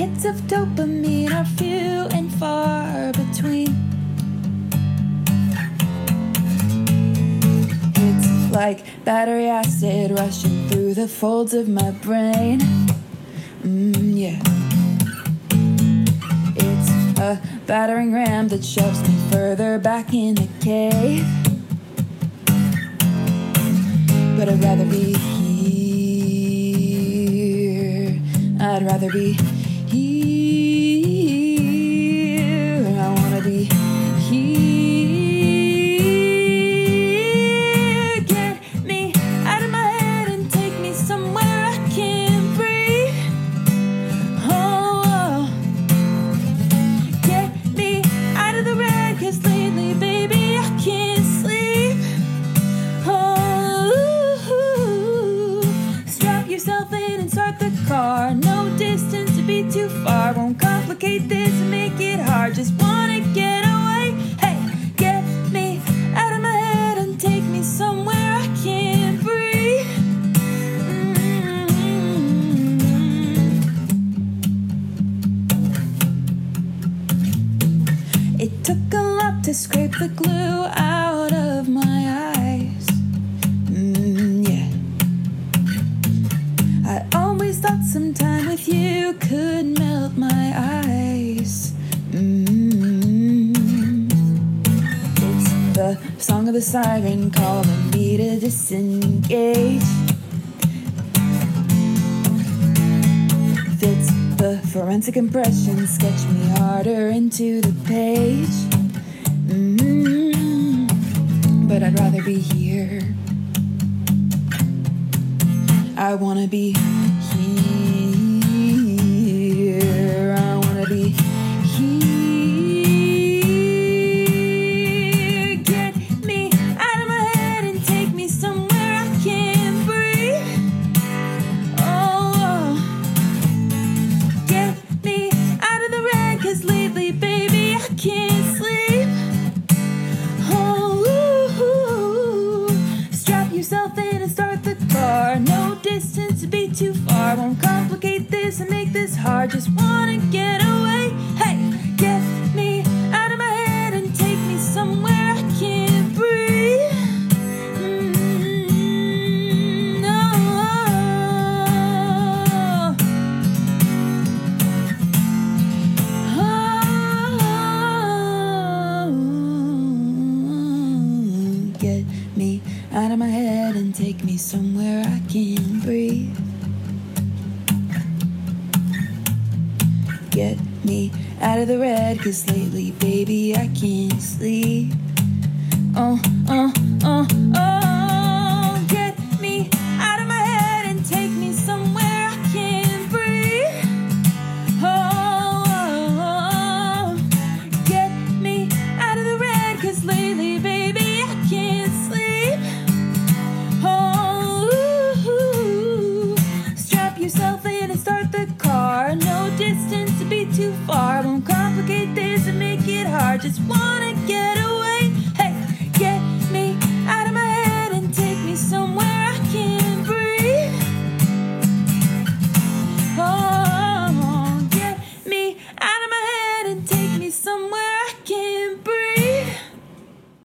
hits of dopamine are few and far between. It's like battery acid rushing through the folds of my brain. Yeah. It's a battering ram that shoves me further back in the cave. But I'd rather be here. I'd rather be here. I wanna be here. Get me out of my head and take me somewhere I can breathe. Oh, get me out of the red, 'cause lately, baby, I can't sleep. Strap yourself in and start the car. No distance to be too far. Won't complicate this and make it hard. Just wanna get away. Hey, get me out of my head and take me somewhere I can breathe. It took a lot to scrape the glue out of my eyes. Yeah. I always thought some time with you could melt my ice. It's the song of the siren calling me to disengage. Fits the forensic impression, sketch me harder into the page. But I'd rather be here. I wanna be here. I wanna be here. Get me out of my head and take me somewhere I can breathe. Oh, get me out of the red, 'cause lately, baby, I can't sleep. Oh, strap yourself in and start the car. No distance to be too far. Won't complicate this and make this hard. Just wanna get away. Hey, get me out of my head and take me somewhere I can breathe. Get me out of my head and take me somewhere I can breathe. Get me out of the red, 'cause lately, baby, I can't sleep. Oh, oh, oh, oh. Get me out of my head and take me somewhere I can breathe. Oh, oh, oh. Get me out of the red, 'cause lately, baby, I can't sleep. Oh, strap yourself in and start